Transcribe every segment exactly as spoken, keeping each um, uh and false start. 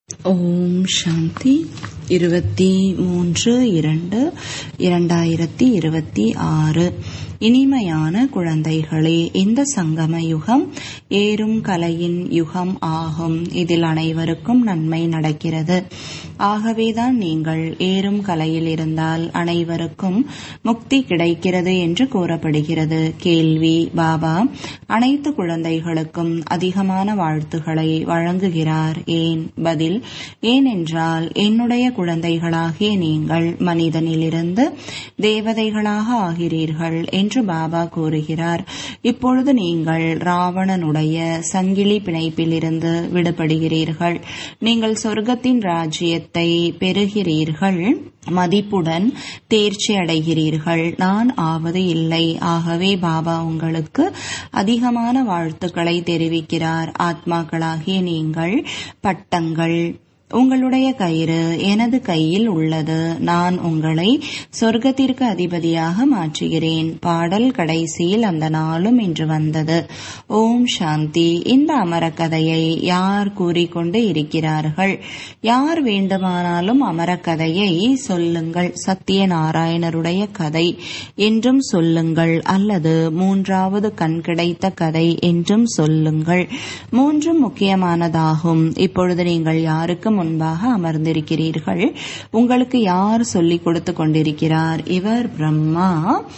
ஓம் சாந்தி. இருபத்தி மூன்று இரண்டு இரண்டாயிரத்தி இருபத்தி ஆறு. இனிமையான குழந்தைகளே, இந்த சங்கம யுகம் ஏறும் கலையின் யுகம் ஆகும். இதில் அனைவருக்கும் நன்மை நடக்கிறது. ஆகவேதான் நீங்கள் ஏறும் கலையில் இருந்தால் அனைவருக்கும் முக்தி கிடைக்கிறது என்று கூறப்படுகிறது. கேள்வி: பாபா அனைத்து குழந்தைகளுக்கும் அதிகமான வாழ்த்துக்களை வழங்குகிறார், ஏன்? பதில்: ஏனென்றால் என்னுடைய குழந்தைகளாகிய நீங்கள் மனிதனிலிருந்து தேவதைகளாக ஆகிறீர்கள் என்று பாபா கூறுகிறார். இப்பொழுது நீங்கள் ராவணனுடைய சங்கிலி பிணைப்பிலிருந்து விடுபடுகிறீர்கள். நீங்கள் சொர்க்கத்தின் ராஜ்யத்தை பெறுகிறீர்கள், மதிப்புடன் தேர்ச்சி அடைகிறீர்கள். நான் ஆவது இல்லை. ஆகவே பாபா உங்களுக்கு அதிகமான வாழ்த்துக்களை தெரிவிக்கிறார். ஆத்மாக்களாகிய நீங்கள் பட்டங்கள். உங்களுடைய கயிறு எனது கையில் உள்ளது. நான் உங்களை சொர்க்கத்திற்கு அதிபதியாக மாற்றுகிறேன். பாடல் கடைசியில் அந்த நாளும் இன்று வந்தது. ஓம் சாந்தி. இந்த அமரக்கதையை யார் கூறிக்கொண்டு இருக்கிறார்கள்? யார் வேண்டுமானாலும் அமரக்கதையை சொல்லுங்கள். சத்தியநாராயணருடைய கதை என்றும் சொல்லுங்கள், அல்லது மூன்றாவது கண் கிடைத்த கதை என்றும் சொல்லுங்கள். மூன்றும் முக்கியமானதாகும். இப்பொழுது நீங்கள் யாருக்கு முன்பாக அமர்ந்திருக்கிறீர்கள்? உங்களுக்கு யார் சொல்லிக் கொடுத்து கொண்டிருக்கிறார்? இவர் பிரம்மா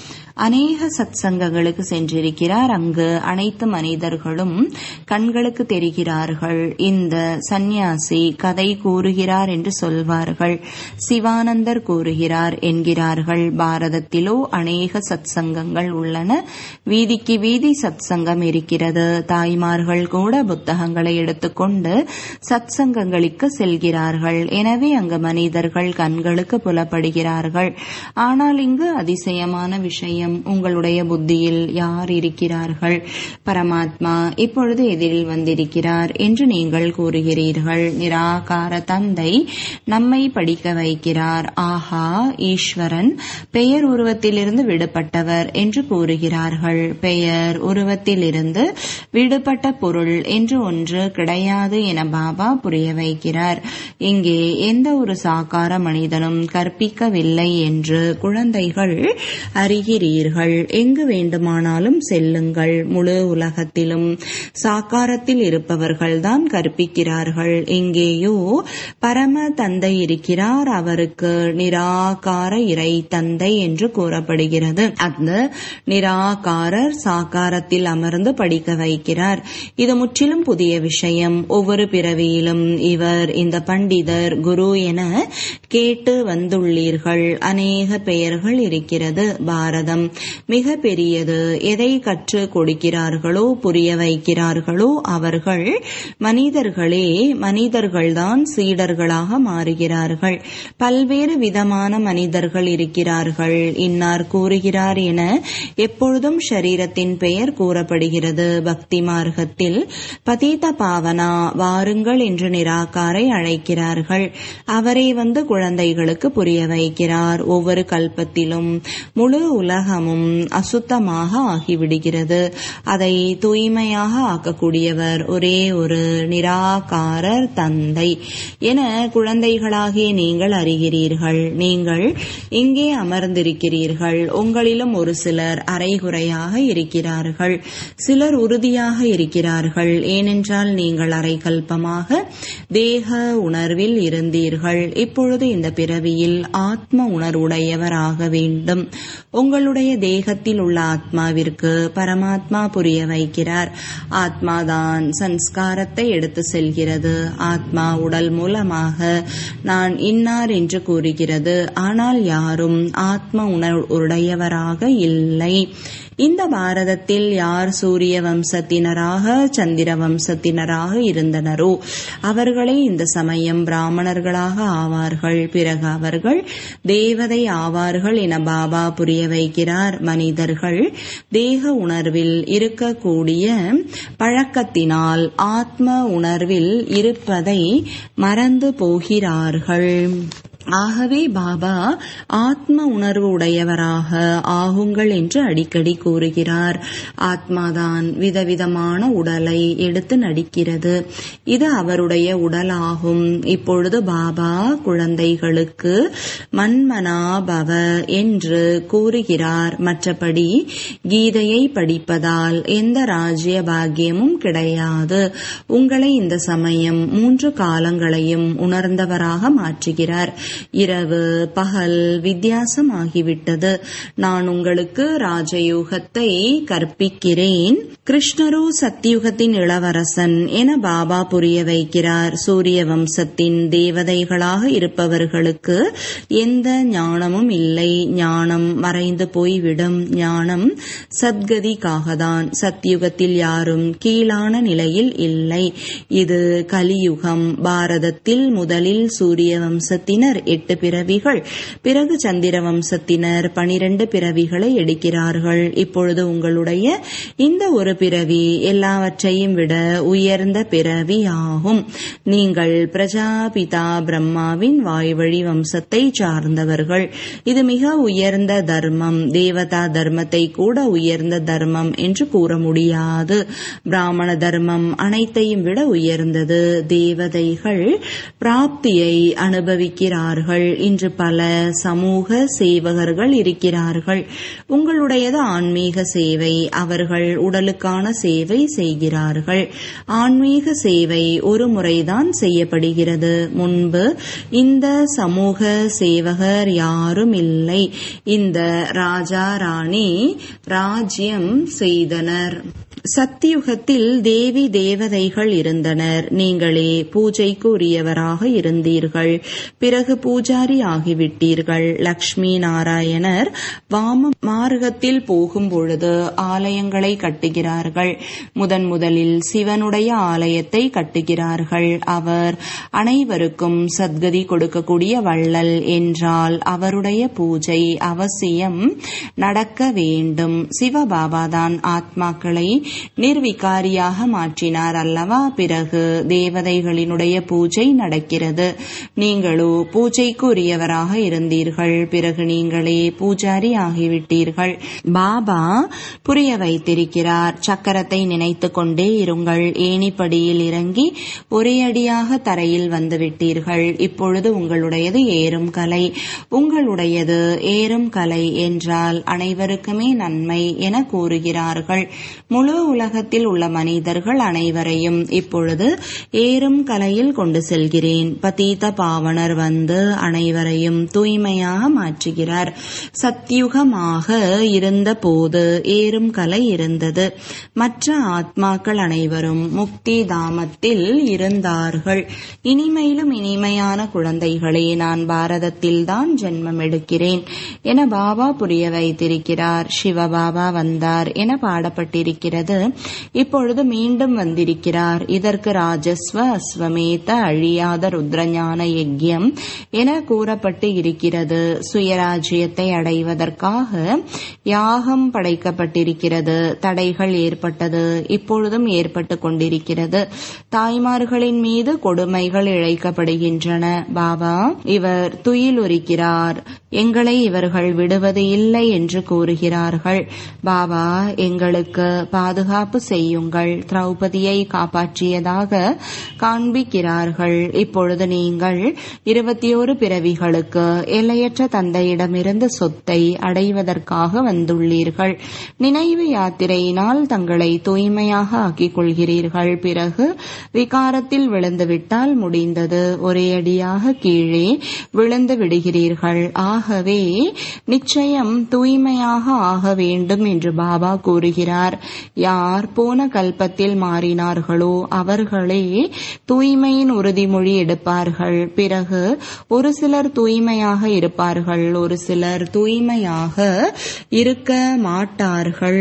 அநேக சத்சங்கங்களுக்கு சென்றிருக்கிறார். அங்கு அனைத்து மனிதர்களும் கண்களுக்கு தெரிகிறார்கள். இந்த சந்நியாசி கதை கூறுகிறார் என்று சொல்வார்கள். சிவானந்தர் கூறுகிறார் என்கிறார்கள். பாரதத்திலோ அநேக சத்சங்கங்கள் உள்ளன. வீதிக்கு வீதி சத்சங்கம் இருக்கிறது. தாய்மார்கள் கூட புத்தகங்களை எடுத்துக்கொண்டு சத்சங்கங்களுக்கு செல்கிறார்கள். எனவே அங்கு மனிதர்கள் கண்களுக்கு புலப்படுகிறார்கள். ஆனால் இங்கு அதிசயமான விஷயம், உங்களுடைய புத்தியில் யார் இருக்கிறார்கள்? பரமாத்மா இப்பொழுது எதிரில் வந்திருக்கிறார் என்று நீங்கள் கூறுகிறீர்கள். நிராகார தந்தை நம்மை படிக்க வைக்கிறார். ஆஹா, ஈஸ்வரன் பெயர் உருவத்திலிருந்து விடுபட்டவர் என்று கூறுகிறார்கள். பெயர் உருவத்திலிருந்து விடுபட்ட பொருள் என்று ஒன்று கிடையாது என பாபா புரிய வைக்கிறார். இங்கே எந்த ஒரு சாக்கார மனிதனும் கற்பிக்கவில்லை என்று குழந்தைகள் அறிகிறீர்கள். எங்கு வேண்டுமானாலும் செல்லுங்கள். முழு உலகத்திலும் சாக்காரத்தில் இருப்பவர்கள் தான் கற்பிக்கிறார்கள். எங்கேயோ பரம தந்தை இருக்கிறார். அவருக்கு நிராகார இறை தந்தை என்று கூறப்படுகிறது. அந்த நிராகாரர் சாக்காரத்தில் அமர்ந்து படிக்க வைக்கிறார். இது முற்றிலும் புதிய விஷயம். ஒவ்வொரு பிறவியிலும் இவர் இந்த பண்டிதர் குரு என கேட்டு வந்துள்ளீர்கள். அநேக பெயர்கள் இருக்கிறது. பாரதம் மிக பெரியது. எதை கற்றுக் கொடுக்கிறார்களோ புரிய வைக்கிறார்களோ அவர்கள் மனிதர்களே. மனிதர்கள்தான் சீடர்களாக மாறுகிறார்கள். பல்வேறு விதமான மனிதர்கள் இருக்கிறார்கள். இன்னார் கூறுகிறார் என எப்பொழுதும் ஷரீரத்தின் பெயர் கூறப்படுகிறது. பக்தி மார்க்கத்தில் பதீத பாவனா வாருங்கள் என்று நிராகாரை அழைக்கிறார்கள். அவரே வந்து குழந்தைகளுக்கு புரிய வைக்கிறார். ஒவ்வொரு கல்பத்திலும் முழு உலகமும் அசுத்தமாக ஆகிவிடுகிறது. அதை தூய்மையாக ஆக்கக்கூடியவர் ஒரே ஒரு நிராகாரர் தந்தை என குழந்தைகளாகிய நீங்கள் அறிகிறீர்கள். நீங்கள் இங்கே அமர்ந்திருக்கிறீர்கள். உங்களிலும் ஒரு சிலர் அரைகுறையாக இருக்கிறார்கள். சிலர் உறுதியாக இருக்கிறார்கள். ஏனென்றால் நீங்கள் அரைகல்பமாக தேக உணர்வில் இருந்தீர்கள். இப்பொழுது இந்த பிறவியில் ஆத்ம உணர்வுடையவராக வேண்டும். உங்களுடைய தேகத்தில் உள்ள ஆத்மாவிற்கு பரமாத்மா புரிய வைக்கிறார். ஆத்மாதான் சன்ஸ்காரத்தை எடுத்து செல்கிறது. ஆத்மா உடல் மூலமாக நான் இன்னார் என்று கூறுகிறது. ஆனால் யாரும் ஆத்ம உணர்வுடையவராக இல்லை. இந்த பாரதத்தில் யார் சூரிய வம்சத்தினராக சந்திர வம்சத்தினராக இருந்தனரோ அவர்களே இந்த சமயம் பிராமணர்களாக ஆவார்கள். பிறகு அவர்கள் தேவதை ஆவார்கள் என பாபா புரிய வைக்கிறார். மனிதர்கள் தேக உணர்வில் இருக்கக்கூடிய பழக்கத்தினால் ஆத்ம உணர்வில் இருப்பதை மறந்து போகிறார்கள். ஆகவே பாபா ஆத்ம உணர்வு உடையவராக ஆகுங்கள் என்று அடிக்கடி கூறுகிறார். ஆத்மாதான் விதவிதமான உடலை எடுத்து நடிக்கிறது. இது அவருடைய உடல் ஆகும். இப்பொழுது பாபா குழந்தைகளுக்கு மன்மனா பவ என்று கூறுகிறார். மற்றபடி கீதையை படிப்பதால் எந்த ராஜ்ய பாக்கியமும் கிடையாது. உங்களை இந்த சமயம் மூன்று காலங்களையும் உணர்ந்தவராக மாற்றுகிறார். இரவு பகல் வித்தியாசமாகிவிட்டது. நான் உங்களுக்கு ராஜயோகத்தை கற்பிக்கிறேன். கிருஷ்ணரோ சத்தியுகத்தின் இளவரசன் என பாபா புரிய வைக்கிறார். சூரிய வம்சத்தின் தேவதைகளாக இருப்பவர்களுக்கு எந்த ஞானமும் இல்லை. ஞானம் மறைந்து போய்விடும். ஞானம் சத்கதிக்காகத்தான். சத்தியுகத்தில் யாரும் கீழான நிலையில் இல்லை. இது கலியுகம். பாரதத்தில் முதலில் சூரிய வம்சத்தினர் எட்டு பிறவிகள், பிறகு சந்திர வம்சத்தினர் பனிரெண்டு பிறவிகளை எடுக்கிறார்கள். இப்பொழுது உங்களுடைய இந்த ஒரு பிறவி எல்லாவற்றையும் விட உயர்ந்த பிறவி ஆகும். நீங்கள் பிரஜாபிதா பிரம்மாவின் வாய்வழி வம்சத்தை சார்ந்தவர்கள். இது மிக உயர்ந்த தர்மம். தேவதா தர்மத்தை கூட உயர்ந்த தர்மம் என்று கூற முடியாது. பிராமண தர்மம் அனைத்தையும் விட உயர்ந்தது. தேவதைகள் பிராப்தியை அனுபவிக்கிறார்கள். இன்று பல சமூக சேவகர்கள் இருக்கிறார்கள். உங்களுடையது ஆன்மீக சேவை. அவர்கள் உடலுக்கான சேவை செய்கிறார்கள். ஆன்மீக சேவை ஒரு முறைதான் செய்யப்படுகிறது. முன்பு இந்த சமூக சேவகர் யாரும் இல்லை. இந்த ராஜா ராணி ராஜ்யம் செய்தனர். சத்தியுகத்தில் தேவி தேவதைகள் இருந்தனர். நீங்களே பூஜைக்கு உரியவராக இருந்தீர்கள். பிறகு பூஜாரி ஆகிவிட்டீர்கள். லக்ஷ்மி நாராயணர் வாம மார்க்கத்தில் போகும் பொழுது ஆலயங்களை கட்டுகிறார்கள். முதன் முதலில் சிவனுடைய ஆலயத்தை கட்டுகிறார்கள். அவர் அனைவருக்கும் சத்கதி கொடுக்கக்கூடிய வள்ளல் என்றால் அவருடைய பூஜை அவசியம் நடக்க வேண்டும். சிவபாபாதான் ஆத்மாக்களை நிர்விகாரியாக மாற்றினார் அல்லவா? பிறகு தேவதைகளினுடைய பூஜை நடக்கிறது. நீங்களோ பூஜைக்கு உரியவராக இருந்தீர்கள். பிறகு நீங்களே பூஜாரி ஆகிவிட்டீர்கள். பாபா புரிய வைத்திருக்கிறார். சக்கரத்தை நினைத்து கொண்டே இருங்கள். ஏணிப்படியில் இறங்கி ஒரே அடியாக தரையில் வந்துவிட்டீர்கள். இப்பொழுது உங்களுடையது ஏறும் கலை. உங்களுடையது ஏறும் கலை என்றால் அனைவருக்குமே நன்மை என கூறுகிறார்கள். முழு உலகத்தில் உள்ள மனிதர்கள் அனைவரையும் இப்பொழுது ஏறும் கலையில் கொண்டு செல்கிறேன். பதீத பாவனர் வந்து அனைவரையும் தூய்மையாக மாற்றுகிறார். சத்தியுகமாக இருந்த போது ஏறும் கலை இருந்தது. மற்ற ஆத்மாக்கள் அனைவரும் முக்தி தாமத்தில் இருந்தார்கள். இனிமையிலும் இனிமையான குழந்தைகளே, நான் பாரதத்தில் தான் ஜென்மம் எடுக்கிறேன் என பாபா புரிய வைத்திருக்கிறார். சிவபாபா வந்தார் என பாடப்பட்டிருக்கிறது. இப்பொழுது மீண்டும் வந்திருக்கிறார். இதற்கு ராஜஸ்வ அஸ்வமேத அழியாத ருத்ரஞான யஜ்யம் என கூறப்பட்டு இருக்கிறது. சுயராஜ்யத்தை அடைவதற்காக யாகம் படைக்கப்பட்டிருக்கிறது. தடைகள் ஏற்பட்டது, இப்பொழுதும் ஏற்பட்டு கொண்டிருக்கிறது. தாய்மார்களின் மீது கொடுமைகள் இழைக்கப்படுகின்றன. பாபா இவர் துயிலுரிக்கிறார், எங்களை இவர்கள் விடுவது இல்லை என்று கூறுகிறார்கள். பாபா எங்களுக்கு பாதுகாப்பு செய்யுங்கள், திரௌபதியை காப்பாற்றியதாக காண்பிக்கிறார்கள். இப்பொழுது நீங்கள் இருபத்தி ஒரு பிறவிகளுக்கு எல்லையற்ற தந்தையிடமிருந்து சொத்தை அடைவதற்காக வந்துள்ளீர்கள். நினைவு யாத்திரையினால் தங்களை தூய்மையாக ஆக்கிக் கொள்கிறீர்கள். பிறகு விகாரத்தில் விழுந்துவிட்டால் முடிந்தது. ஒரே அடியாக கீழே விழுந்து விடுகிறீர்கள். ஆகவே நிச்சயம் தூய்மையாக ஆக வேண்டும் என்று பாபா கூறுகிறார். யார் போன கல்பத்தில் மாறினார்களோ அவர்களே தூய்மையின் உறுதிமொழி எடுப்பார்கள். பிறகு ஒரு சிலர் தூய்மையாக இருப்பார்கள், ஒரு சிலர் தூய்மையாக இருக்க மாட்டார்கள்.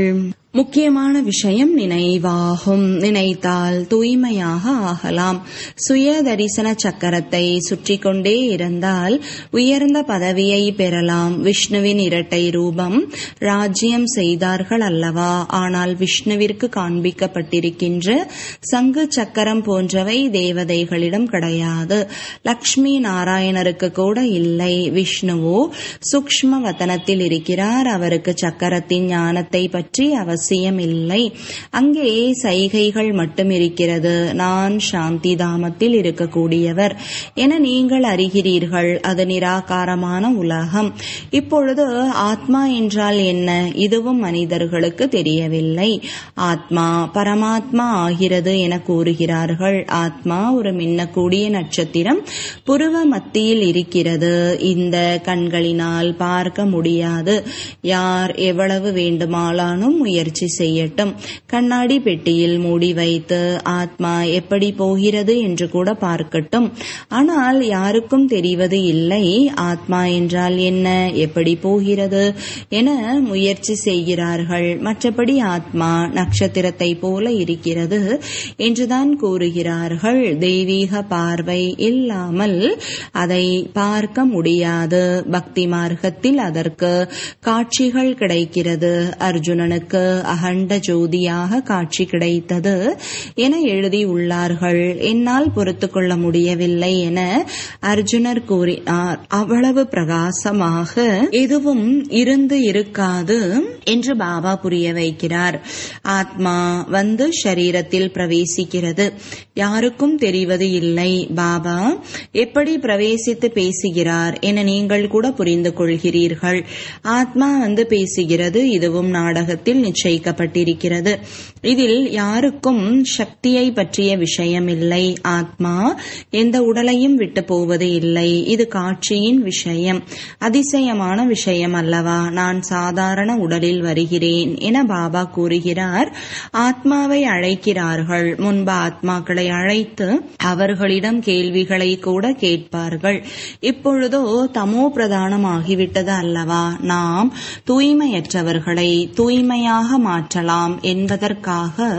முக்கியமான விஷயம் நினைவாகும். நினைத்தால் தூய்மையாக ஆகலாம். சுய தரிசன சக்கரத்தை சுற்றி கொண்டே இருந்தால் உயர்ந்த பதவியை பெறலாம். விஷ்ணுவின் இரட்டை ரூபம் ராஜ்யம் செய்தார்கள் அல்லவா? ஆனால் விஷ்ணுவிற்கு காண்பிக்கப்பட்டிருக்கின்ற சங்கு சக்கரம் போன்றவை தேவதைகளிடம் கிடையாது. லக்ஷ்மி நாராயணருக்கு கூட இல்லை. விஷ்ணுவோ சூக்ஷ்ம வதனத்தில் இருக்கிறார். அவருக்கு சக்கரத்தின் ஞானத்தை பற்றி அவசியம் இல்லை. அங்கே சைகைகள் மட்டும் இருக்கிறது. நான் சாந்தி தாமத்தில் இருக்கக்கூடியவர் என நீங்கள் அறிகிறீர்கள். அது நிராகாரமான உலகம். இப்பொழுது ஆத்மா என்றால் என்ன? இதுவும் மனிதர்களுக்கு தெரியவில்லை. ஆத்மா பரமாத்மா ஆகிறது என கூறுகிறார்கள். ஆத்மா ஒரு மின்னக்கூடிய நட்சத்திரம் புருவ மத்தியில் இருக்கிறது. இந்த கண்களினால் பார்க்க முடியாது. யார் எவ்வளவு வேண்டுமானாலும் முயற்சி செய்யட்டும். கண்ணாடி பெட்டியில் மூடி வைத்து ஆத்மா எப்படி போகிறது என்று கூட பார்க்கட்டும். ஆனால் யாருக்கும் தெரிவது இல்லை ஆத்மா என்றால் என்ன, எப்படி போகிறது என முயற்சி செய்கிறார்கள். மற்றபடி ஆத்மா நட்சத்திரத்தை போல இருக்கிறது என்றுதான் கூறுகிறார்கள். தெய்வீக பார்வை இல்லாமல் அதை பார்க்க முடியாது. பக்தி மார்க்கத்தில் அதற்கு காட்சிகள் கிடைக்கிறது. அர்ஜுனனுக்கு அகண்ட ஜோதியாக காட்சி கிடைத்தது என எழுதியுள்ளார்கள். என்னால் பொறுத்து கொள்ள முடியவில்லை என அர்ஜுனர் கூறினார். அவ்வளவு பிரகாசமாக எதுவும் இருந்து இருக்காது என்று பாபா புரிய வைக்கிறார். ஆத்மா வந்து ஷரீரத்தில் பிரவேசிக்கிறது. யாருக்கும் தெரிவது இல்லை. பாபா எப்படி பிரவேசித்து பேசுகிறார் என நீங்கள் கூட புரிந்து கொள்கிறீர்கள். ஆத்மா வந்து பேசுகிறது. இதுவும் நாடகத்தில் நிச்சயிக்கப்பட்டிருக்கிறது. இதில் யாருக்கும் சக்தியை பற்றிய விஷயம் இல்லை. ஆத்மா எந்த உடலையும் விட்டு போவது இல்லை. இது காட்சியின் விஷயம். அதிசயமான விஷயம் அல்லவா? நான் சாதாரண உடலில் வருகிறேன் என பாபா கூறுகிறார். ஆத்மாவை அழைக்கிறார்கள். முன்பு ஆத்மாக்களை அழைத்து அவர்களிடம் கேள்விகளை கூட கேட்பார்கள். இப்பொழுதோ தமோ பிரதானமாகிவிட்டது அல்லவா? நாம் தூய்மையற்றவர்களை தூய்மையாக மாற்றலாம் என்பதற்காக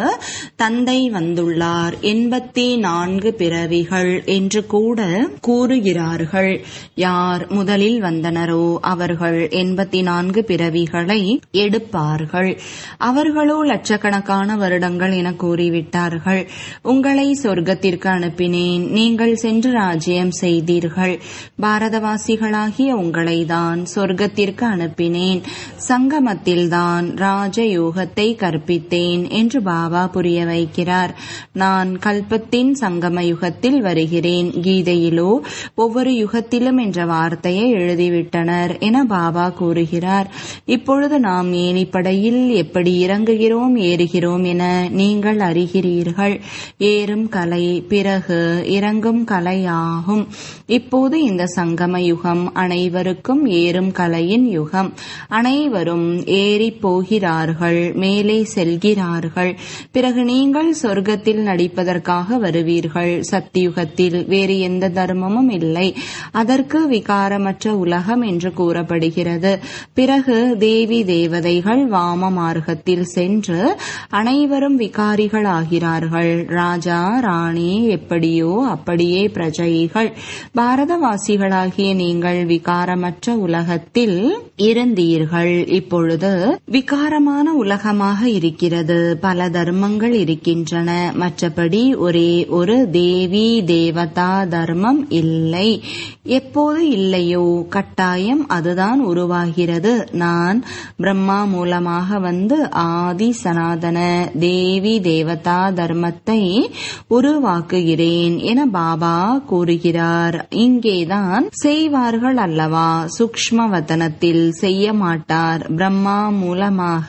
தந்தை வந்துள்ளார். எண்பத்தி நான்கு பிறவிகள் என்று கூட கூறுகிறார்கள். யார் முதலில் வந்தனரோ அவர்கள் எண்பத்தி நான்கு பிறவிகளை எடுப்பார்கள். அவர்களோ லட்சக்கணக்கான வருடங்கள் என கூறிவிட்டார்கள். உங்களை சொர்க்கத்திற்கு அனுப்பினேன். நீங்கள் சென்று ராஜ்யம் செய்தீர்கள். பாரதவாசிகளாகிய உங்களை தான் சொர்க்கத்திற்கு அனுப்பினேன். சங்கமத்தில்தான் ராஜயோகத்தை கற்பித்தேன் என்று பாபா புரிய வைக்கிறார். நான் கல்பத்தின் சங்கம யுகத்தில் வருகிறேன். கீதையிலோ ஒவ்வொரு யுகத்திலும் என்ற வார்த்தையை எழுதிவிட்டனர் என பாபா கூறுகிறார். இப்பொழுது நாம் ஏணிப்படையில் எப்படி இறங்குகிறோம் ஏறுகிறோம் என நீங்கள் அறிகிறீர்கள். ஏறும் கலை பிறகு இறங்கும் கலை ஆகும். இப்போது இந்த சங்கம யுகம் அனைவருக்கும் ஏறும் கலையின் யுகம். அனைவரும் ஏறி போகிறார்கள், மேலே செல்கிறார்கள். பிறகு நீங்கள் சொர்க்கத்தில் நடிப்பதற்காக வருவீர்கள். சத்தியுகத்தில் வேறு எந்த தர்மமும் இல்லை. அதற்கு விகாரமற்ற உலகம் என்று கூறப்படுகிறது. பிறகு தேவி தேவதைகள் வாம மார்க்கத்தில் சென்று அனைவரும் விகாரிகள் ஆகிறார்கள். ராஜா ராணி எப்படியோ அப்படியே பிரஜைகள். பாரதவாசிகளாகிய நீங்கள் விகாரமற்ற உலகத்தில் இருந்தீர்கள். இப்பொழுது விகாரமான உலகமாக இருக்கிறது. பல தர்மங்கள் இருக்கின்றன. மற்றபடி ஒரே ஒரு தேவி தேவதா தர்மம் இல்லை. எப்போது இல்லையோ கட்டாயம் அதுதான் உருவாகிறது. நான் பிரம்மா மூலமாக வந்து ஆதி சனாதன தேவி தேவதா தர்மத்தை உருவாக்குகிறேன் என பாபா கூறுகிறார். இங்கேதான் செய்வார்கள் அல்லவா? சூக்ஷ்ம வதனத்தில் செய்ய மாட்டார். பிரம்மா மூலமாக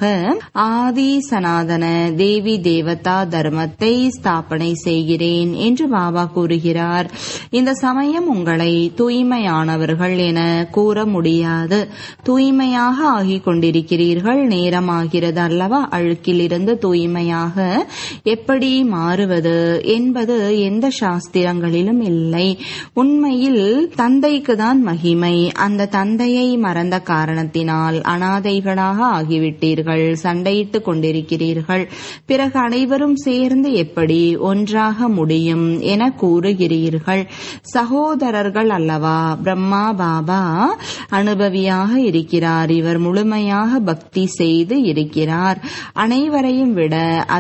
ஆதி சனாதன தேவி தேவதா தர்மத்தை ஸ்தாபனை செய்கிறேன் என்று பாபா கூறுகிறார். இந்த சமயம் உங்களை தூய்மையானவர்கள் என கூற முடியாது. தூய்மையாக ஆகிக் கொண்டிருக்கிறீர்கள். நேரமாகிறது அல்லவா? அழுக்கிலிருந்து தூய்மையாக எப்படி மாறுவது என்பது எந்த சாஸ்திரங்களிலும் இல்லை. உண்மையில் தந்தைக்கு தான் மகிமை. அந்த தந்தையை மறந்த காரணத்தினால் அனாதைகளாக ஆகிவிட்டீர்கள். சண்டையிட்டுக் கொண்டிருக்கிறீர்கள். பிறகு அனைவரும் சேர்ந்து எப்படி ஒன்றாக முடியும் என கூறுகிறீர்கள். சகோதரர்கள் அல்லவா? பிரம்மா பாபா அனுபவியாக இருக்கிறார். இவர் முழுமையாக பக்தி செய்து இருக்கிறார். அனைவரையும் விட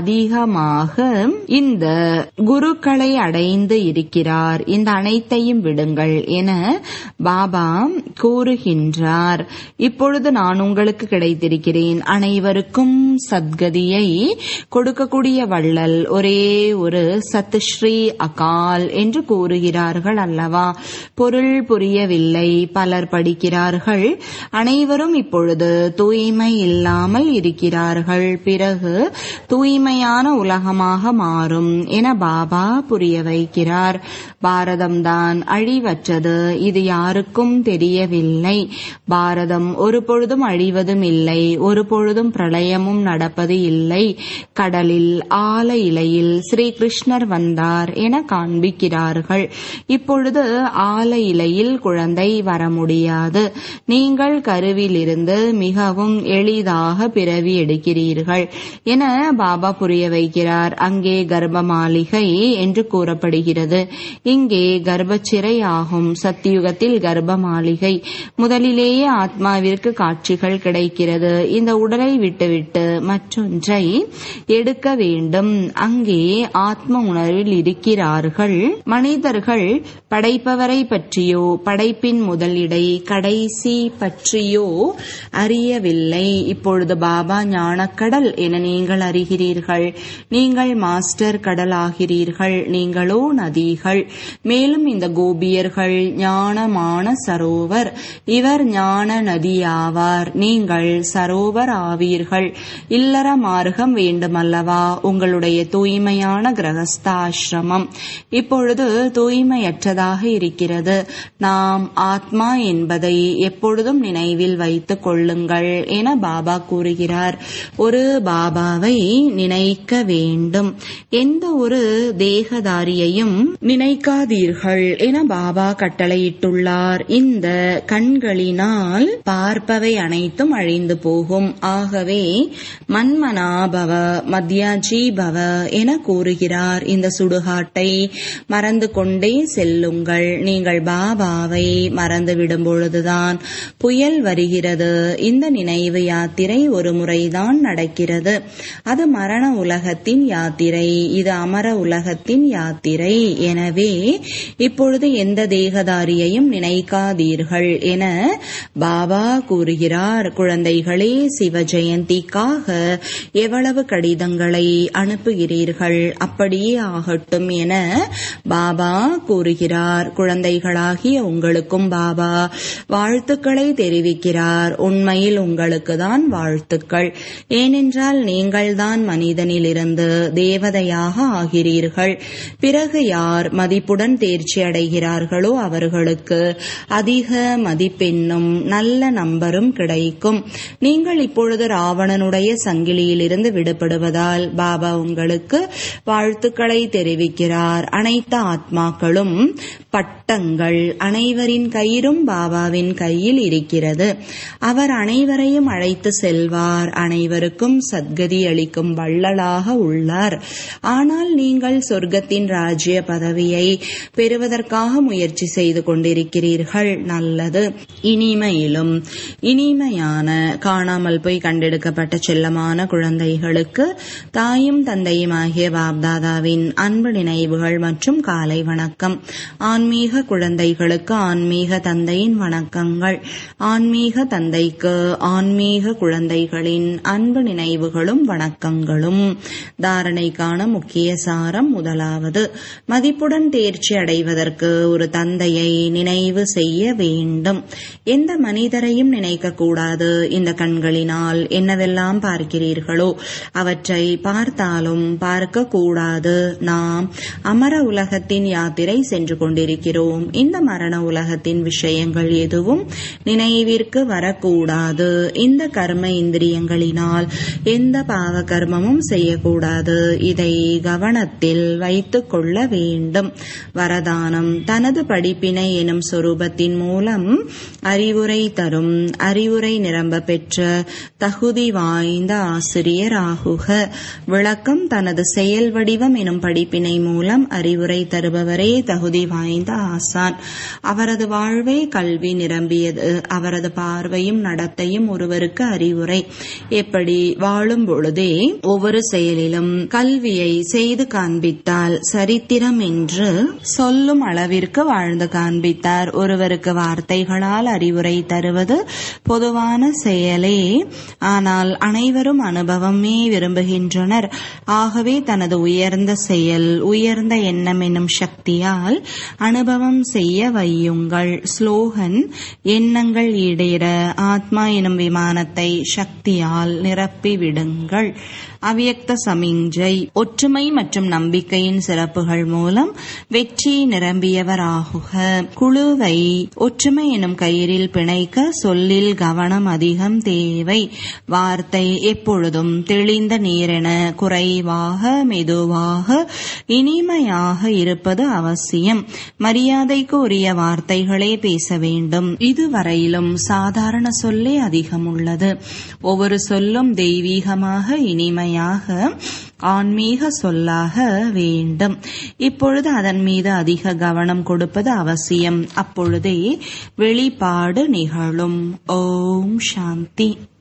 அதிகமாக இந்த குருக்களை அடைந்து இருக்கிறார். இந்த அனைத்தையும் விடுங்கள் என பாபா கூறுகின்றார். இப்பொழுது நான் உங்களுக்கு கிடைத்திருக்கிறேன். அனைவருக்கும் சத்கதியை கொடுக்கக்கூடிய வள்ளல் ஒரே ஒரு சத்ஸ்ரீ அகால் என்று கூறுகிறார்கள் அல்லவா? பொருள் புரியவில்லை. பலர் படிக்கிறார்கள். அனைவரும் இப்பொழுது தூய்மை இல்லாமல் இருக்கிறார்கள். பிறகு தூய்மையான உலகமாக மாறும் என பாபா புரிய வைக்கிறார். பாரதம்தான் அழிவற்றது. இது யாருக்கும் தெரியவில்லை. பாரதம் ஒரு பொழுதும் அழிவதும் இல்லை. ஒரு பொழுதும் பிரளயமும் நடப்பது இல்லை. கடலில் ஆல இலையில் ஸ்ரீ கிருஷ்ணர் வந்தார் என காண்பிக்கிறார்கள். இப்பொழுது ஆல இலையில் குழந்தை வர முடியாது. நீங்கள் கருவிலிருந்து மிகவும் எளிதாக பிறவி எடுக்கிறீர்கள் என பாபா புரிய வைக்கிறார். அங்கே கர்ப்ப மாளிகை என்று கூறப்படுகிறது. இங்கே கர்ப்பச்சிறை ஆகும். சத்தியுகத்தில் கர்ப்ப மாளிகை. முதலிலேயே ஆத்மாவிற்கு காட்சிகள் கிடைக்கிறது. இந்த உடலை விட்டுவிட்டு மற்றொன்றை எடுக்க வேண்டும். அங்கே ஆத்ம உணர்வில் இருக்கிறார்கள். மனிதர்கள் படைப்பவரை பற்றியோ படைப்பின் முதலிடை கடைசி பற்றியோ அறியவில்லை. இப்பொழுது பாபா ஞானக்கடல் என நீங்கள் அறிகிறீர்கள். நீங்கள் மாஸ்டர் கடல் ஆகிறீர்கள். நீங்களோ நதிகள். மேலும் இந்த கோபியர்கள் ஞானமான சரோவர். இவர் ஞான நதியாவார். நீங்கள் சரோவர் ஆவீர்கள். இல்லற மார்க்கம் வேண்டுமல்லவா? உங்களுடைய தூய்மையான கிரகஸ்தாசிரமம் இப்பொழுது தூய்மையற்றதாக இருக்கிறது. நாம் ஆத்மா என்பதை எப்பொழுதும் நினைவில் வைத்துக் கொள்ளுங்கள் என பாபா கூறுகிறார். ஒரு பாபாவை நினைக்க வேண்டும். எந்த ஒரு தேகதாரியையும் நினைக்காதீர்கள் என பாபா கட்டளையிட்டுள்ளார். இந்த கண்களினால் பார்ப்பவை அனைத்தும் அழிந்து போகும். ஆகவே மன்மனாபவ மத்யாஜி பவ என கூறுகிறார். இந்த சுடுகாட்டை மறந்து கொண்டே செல்லுங்கள். நீங்கள் பாபாவை மறந்துவிடும் பொழுதுதான் புயல் வருகிறது. இந்த நினைவு யாத்திரை ஒரு முறைதான் நடக்கிறது. அது மரண உலகத்தின் யாத்திரை. இது அமர உலகத்தின் யாத்திரை. எனவே இப்பொழுது எந்த தேகதாரியையும் நினைக்காதீர்கள் என பாபா கூறுகிறார். குழந்தைகளே, சிவ ஜெயந்திக்காக எவ்வளவு கடிதங்களை அனுப்புகிறீர்கள்? அப்படியே ஆகட்டும் என பாபா கூறுகிறார். குழந்தைகளாகிய உங்களுக்கும் பாபா வாழ்த்துக்களை தெரிவிக்கிறார். உண்மையில் உங்களுக்கு தான் வாழ்த்துக்கள். ஏனென்றால் நீங்கள்தான் மனிதனிலிருந்து தேவதையாக ஆகிறீர்கள். பிறகு யார் மதிப்புடன் தேர்ச்சி அடைகிறார்களோ அவர்களுக்கு அதிக மதிப்பெண்ணும் நல்ல நம்பரும் கிடைக்கும். நீங்கள் இப்பொழுது ராவணனுடைய சங்கிலியிலிருந்து விடுபடுவதால் பாபா உங்களுக்கு வாழ்த்துக்களை தெரிவிக்கிறார். அனைத்து ஆத்மாக்களும் பட்டங்கள் அனைவரின் கயிறும் பாபாவின் கையில் இருக்கிறது. அவர் அனைவரையும் அழைத்து செல்வார். அனைவருக்கும் சத்கதி அளிக்கும் வள்ளலாக உள்ளார். ஆனால் நீங்கள் சொர்க்கத்தின் ராஜ்ய பதவியை பெறுவதற்காக முயற்சி செய்து கொண்டிருக்கிறீர்கள். நல்லது. இனிமையிலும் இனிமையான காணாமல் போய் கண்டெடுக்கப்பட்ட செல்லமான குழந்தைகளுக்கு தாயும் தந்தையும் ஆகிய பாப்தாதாவின் அன்பு நினைவுகள் மற்றும் காலை வணக்கம். ஆன்மீக குழந்தைகளுக்கு ஆன்மீக தந்தையின் வணக்கங்கள். ஆன்மீக தந்தைக்கு ஆன்மீக குழந்தைகளின் அன்பு நினைவுகளும் வணக்கங்களும். தாரணைக்கான முக்கிய சாரம். முதலாவது, மதிப்புடன் தேர்ச்சி அடைவதற்கு ஒரு தந்தையை நினைவு செய்ய வேண்டும். எந்த மனிதரையும் நினைக்கக்கூடாது. இந்த கண்களினால் என்னவெல்லாம் பார்க்கிறீர்களோ அவற்றை பார்த்தாலும் பார்க்க கூடாது. நாம் அமர உலகத்தின் யாத்திரை சென்று கொண்டிருக்கிறோம். இந்த மரண உலகத்தின் விஷயங்கள் எதுவும் நினைவிற்கு வரக்கூடாது. இந்த கர்ம இந்திரியங்களினால் எந்த பாவ கர்மமும் செய்யக்கூடாது. இதை கவனத்தில் வைத்துக் கொள்ள வேண்டும். வரதானம். தனது படிப்பினை எனும் சொரூபத்தின் மூலம் அறிவுரை தரும் அறிவுரை நிரம்ப பெற்ற தகுதி வாய்ந்த ஆசிரியர் ஆகுக. விளக்கம்: தனது செயல் வடிவம் எனும் படிப்பினை மூலம் அறிவுரை தருபவரே தகுதி வாய்ந்த ஆசான். அவரது வாழ்வே கல்வி நிரம்பியது. அவரது பார்வையும் நடத்தையும் ஒருவருக்கு அறிவுரை. எப்படி வாழும் பொழுதே ஒவ்வொரு செயலிலும் கல்வியை செய்து காண்பித்தால் சரித்திரம் என்று சொல்லும் அளவிற்கு வாழ்ந்து காண்பித்தார். ஒருவருக்கு வார்த்தைகளால் அறிவுரை தருவது பொதுவான செயலே. ஆனால் அனைவரும் அனுபவமே விரும்புகின்றனர். ஆகவே தனது உயர்ந்த செயல், உயர்ந்த எண்ணம் என்னும் சக்தியால் அனுபவம் செய்ய வையுங்கள். ஸ்லோகன்: எண்ணங்கள் ஈடேற ஆத்மா எனும் விமானத்தை சக்தியால் நிரப்பி விடுங்கள். அவ்யக்த சமிஞ்சை: ஒற்றுமை மற்றும் நம்பிக்கையின் சிறப்புகள் மூலம் வெற்றி நிரம்பியவராகுக. குழுவை ஒற்றுமை எனும் கயிறில் பிணைக்க சொல்லில் கவனம் அதிகம் தேவை. வார்த்தை எப்பொழுதும் தெளிந்த நீரென குறைவாக, மெதுவாக, இனிமையாக இருப்பது அவசியம். மரியாதைக்கு உரிய வார்த்தைகளே பேச வேண்டும். இதுவரையிலும் சாதாரண சொல்லே அதிகம் உள்ளது. ஒவ்வொரு சொல்லும் தெய்வீகமாக, இனிமையாக, ஆன்மீக சொல்லாக வேண்டும். இப்பொழுது அதன் மீது அதிக கவனம் கொடுப்பது அவசியம். அப்பொழுதே வெளிப்பாடு நிகழும். ஓம் சாந்தி.